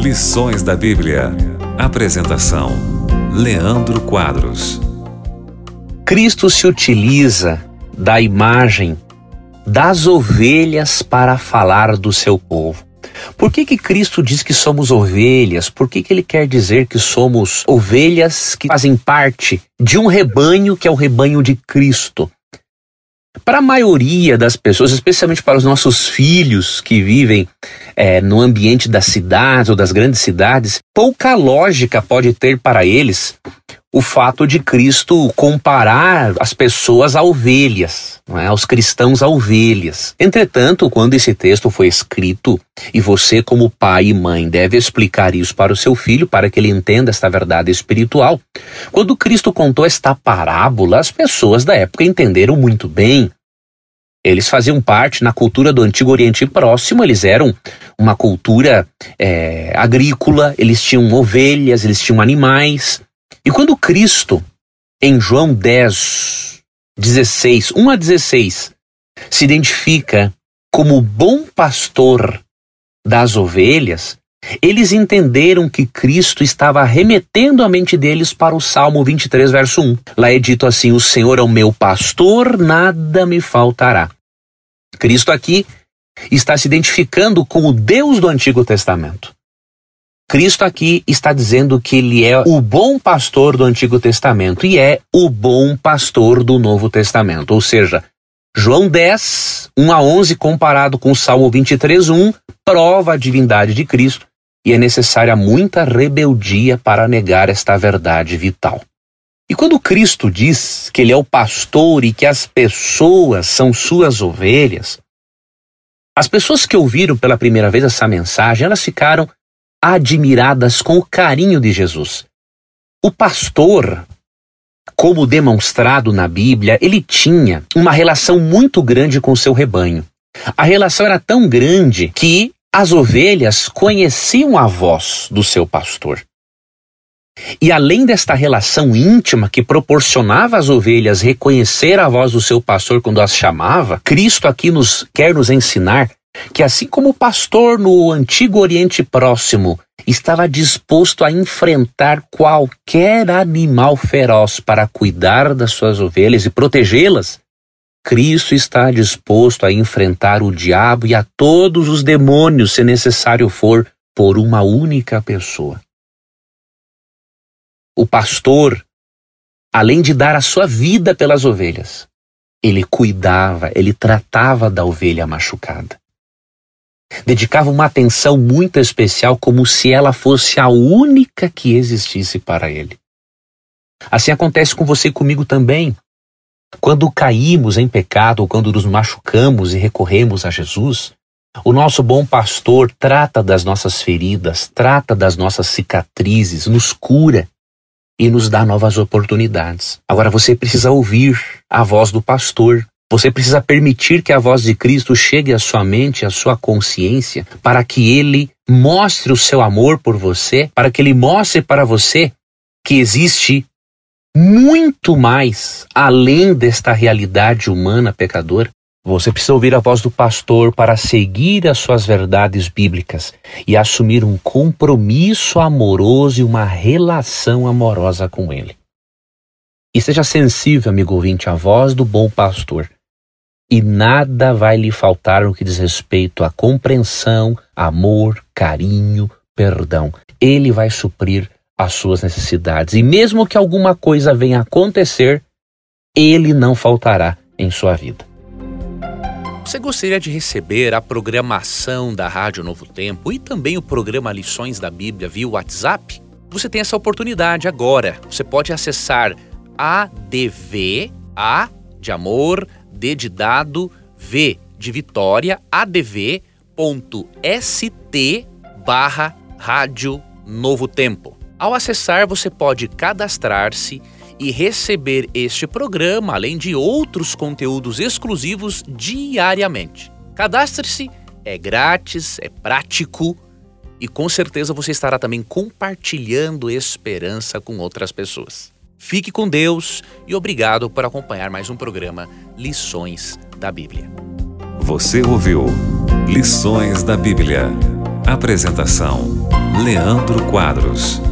Lições da Bíblia. Apresentação: Leandro Quadros. Cristo se utiliza da imagem das ovelhas para falar do seu povo. Por que Cristo diz que somos ovelhas? Por que ele quer dizer que somos ovelhas que fazem parte de um rebanho que é o rebanho de Cristo? Para a maioria das pessoas, especialmente para os nossos filhos que vivem no ambiente das cidades ou das grandes cidades, pouca lógica pode ter para eles o fato de Cristo comparar as pessoas a ovelhas, não é? Os cristãos a ovelhas. Entretanto, quando esse texto foi escrito, e você como pai e mãe deve explicar isso para o seu filho, para que ele entenda esta verdade espiritual, quando Cristo contou esta parábola, as pessoas da época entenderam muito bem. Eles faziam parte, na cultura do Antigo Oriente Próximo, eles eram uma cultura agrícola, eles tinham ovelhas, eles tinham animais. E quando Cristo, em João 10, 16, 1 a 16, se identifica como o bom pastor das ovelhas, eles entenderam que Cristo estava remetendo a mente deles para o Salmo 23, verso 1. Lá é dito assim: o Senhor é o meu pastor, nada me faltará. Cristo aqui está se identificando com o Deus do Antigo Testamento. Cristo aqui está dizendo que ele é o bom pastor do Antigo Testamento e é o bom pastor do Novo Testamento. Ou seja, João 10, 1 a 11, comparado com o Salmo 23, 1, prova a divindade de Cristo e é necessária muita rebeldia para negar esta verdade vital. E quando Cristo diz que ele é o pastor e que as pessoas são suas ovelhas, as pessoas que ouviram pela primeira vez essa mensagem, elas ficaram admiradas com o carinho de Jesus. O pastor, como demonstrado na Bíblia, ele tinha uma relação muito grande com o seu rebanho. A relação era tão grande que as ovelhas conheciam a voz do seu pastor. E além desta relação íntima que proporcionava às ovelhas reconhecer a voz do seu pastor quando as chamava, Cristo aqui quer nos ensinar que assim como o pastor no Antigo Oriente Próximo estava disposto a enfrentar qualquer animal feroz para cuidar das suas ovelhas e protegê-las, Cristo está disposto a enfrentar o diabo e a todos os demônios, se necessário for, por uma única pessoa. O pastor, além de dar a sua vida pelas ovelhas, ele cuidava, ele tratava da ovelha machucada. Dedicava uma atenção muito especial, como se ela fosse a única que existisse para ele. Assim acontece com você e comigo também. Quando caímos em pecado, ou quando nos machucamos e recorremos a Jesus, o nosso bom pastor trata das nossas feridas, trata das nossas cicatrizes, nos cura e nos dá novas oportunidades. Agora você precisa ouvir a voz do pastor. Você precisa permitir que a voz de Cristo chegue à sua mente, à sua consciência, para que ele mostre o seu amor por você, para que ele mostre para você que existe muito mais além desta realidade humana pecadora. Você precisa ouvir a voz do pastor para seguir as suas verdades bíblicas e assumir um compromisso amoroso e uma relação amorosa com ele. E seja sensível, amigo ouvinte, à voz do bom pastor. E nada vai lhe faltar no que diz respeito à compreensão, amor, carinho, perdão. Ele vai suprir as suas necessidades. E mesmo que alguma coisa venha acontecer, ele não faltará em sua vida. Você gostaria de receber a programação da Rádio Novo Tempo e também o programa Lições da Bíblia via WhatsApp? Você tem essa oportunidade agora. Você pode acessar ADV, A de amor, D de dado, V de Vitória, adv.st/Rádio Novo Tempo. Ao acessar, você pode cadastrar-se e receber este programa, além de outros conteúdos exclusivos diariamente. Cadastre-se, é grátis, é prático e com certeza você estará também compartilhando esperança com outras pessoas. Fique com Deus e obrigado por acompanhar mais um programa Lições da Bíblia. Você ouviu Lições da Bíblia. Apresentação: Leandro Quadros.